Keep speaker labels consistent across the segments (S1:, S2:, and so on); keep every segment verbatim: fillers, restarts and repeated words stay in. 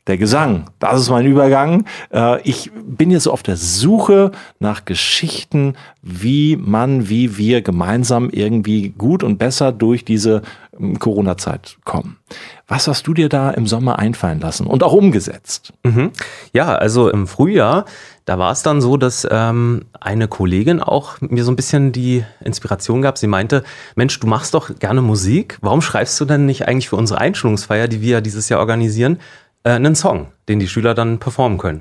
S1: der Gesang. Das ist mein Übergang. Äh, ich bin jetzt so auf der Suche nach Geschichten, wie man, wie wir gemeinsam irgendwie gut und besser durch diese ähm, Corona-Zeit kommen. Was hast du dir da im Sommer einfallen lassen und auch umgesetzt?
S2: Mhm. Ja, also im Frühjahr, da war es dann so, dass ähm, eine Kollegin auch mir so ein bisschen die Inspiration gab. Sie meinte, Mensch, du machst doch gerne Musik. Warum schreibst du denn nicht eigentlich für unsere Einschulungsfeier, die wir ja dieses Jahr organisieren, äh, einen Song, den die Schüler dann performen können?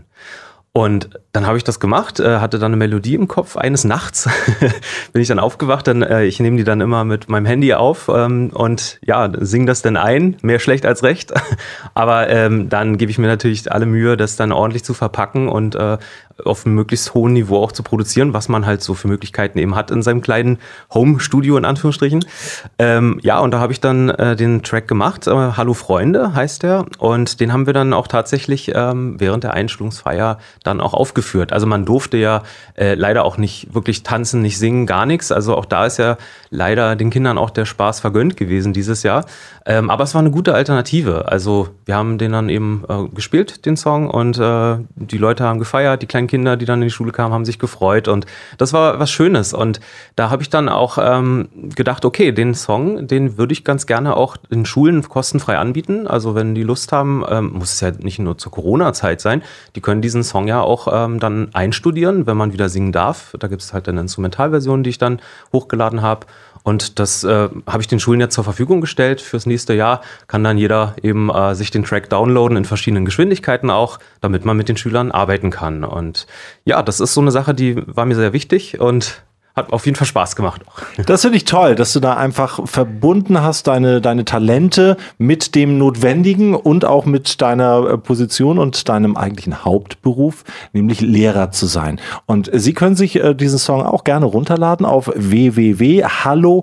S2: Und dann habe ich das gemacht, äh, hatte dann eine Melodie im Kopf. Eines Nachts bin ich dann aufgewacht, dann, äh, ich nehme die dann immer mit meinem Handy auf ähm, und ja, singe das dann ein, mehr schlecht als recht. Aber ähm, dann gebe ich mir natürlich alle Mühe, das dann ordentlich zu verpacken und äh, auf einem möglichst hohen Niveau auch zu produzieren, was man halt so für Möglichkeiten eben hat in seinem kleinen Home-Studio in Anführungsstrichen. Ähm, ja, und da habe ich dann äh, den Track gemacht, äh, Hallo Freunde heißt der, und den haben wir dann auch tatsächlich ähm, während der Einschulungsfeier dann auch aufgeführt. Also man durfte ja äh, leider auch nicht wirklich tanzen, nicht singen, gar nichts. Also auch da ist ja leider den Kindern auch der Spaß vergönnt gewesen dieses Jahr. Ähm, aber es war eine gute Alternative. Also wir haben den dann eben äh, gespielt, den Song, und äh, die Leute haben gefeiert, die kleinen Kinder, die dann in die Schule kamen, haben sich gefreut, und das war was Schönes. Und da habe ich dann auch ähm, gedacht, okay, den Song, den würde ich ganz gerne auch in Schulen kostenfrei anbieten. Also wenn die Lust haben, ähm, muss es ja nicht nur zur Corona-Zeit sein, die können diesen Song ja auch ähm, dann einstudieren, wenn man wieder singen darf. Da gibt es halt eine Instrumentalversion, die ich dann hochgeladen habe. Und das äh, habe ich den Schulen jetzt zur Verfügung gestellt. Fürs nächste Jahr kann dann jeder eben äh, sich den Track downloaden in verschiedenen Geschwindigkeiten auch, damit man mit den Schülern arbeiten kann. Und ja, das ist so eine Sache, die war mir sehr wichtig und hat auf jeden Fall Spaß gemacht.
S1: Das finde ich toll, dass du da einfach verbunden hast, deine, deine Talente mit dem Notwendigen und auch mit deiner Position und deinem eigentlichen Hauptberuf, nämlich Lehrer zu sein. Und Sie können sich äh, diesen Song auch gerne runterladen auf w w w punkt hallo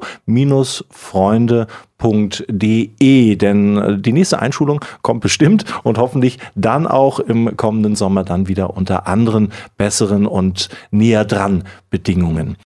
S1: Freunde punkt de, denn die nächste Einschulung kommt bestimmt und hoffentlich dann auch im kommenden Sommer dann wieder unter anderen, besseren und näher dran Bedingungen.